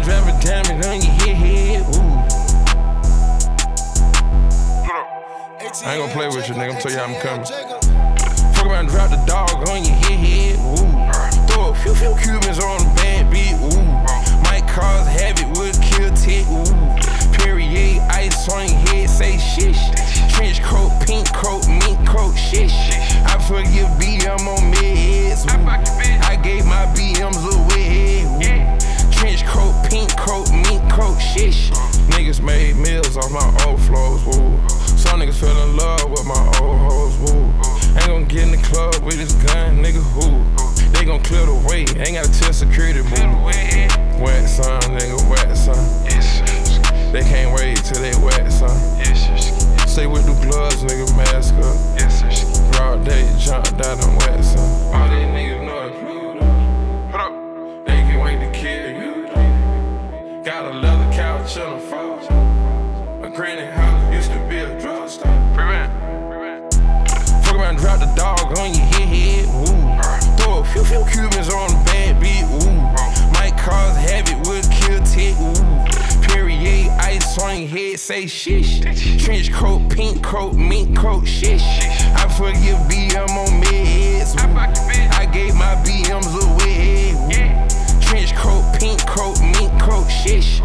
around dropping diamonds on your head, ooh. I ain't gon' play with you, nigga. I'm tell you how I'm coming. Fuck around, drop the dog on your head, ooh. Throw a few Cubans on the bad beat, ooh. Might cause havoc, would kill tick, ooh. Perrier, ice on your head, say shish. Trench coat, pink coat, mink coat, shish. I forgive BM on meds, ooh. I gave my BMs away, ooh. Trench coat, pink coat, mink coat, shish. Niggas made meals off my old flows, woo. Some niggas fell in love with my old hoes, woo. Ain't gon' get in the club with this gun, nigga, who? They gon' clear the way, ain't gotta tell security, move. Wet son, nigga, wet son. They can't wait till they wet son. Stay with the gloves, nigga, mask up. Broad day, jump down and wet son. All these niggas know it's Pluto. Hold up, they can't wait to kill you. Got a leather couch on the floor. My granny house used to be a drugstore. Fuck around, drop the dog on your head, ooh. Throw a few Cubans on the bad beat, ooh. Might cause havoc, would kill tick, ooh. Perrier, ice on your head, say shish. Trench coat, pink coat, mink coat, shish. I forgive BM on meds, ooh. I gave my BMs away, ooh. Trench coat, pink coat, mink coat, shish.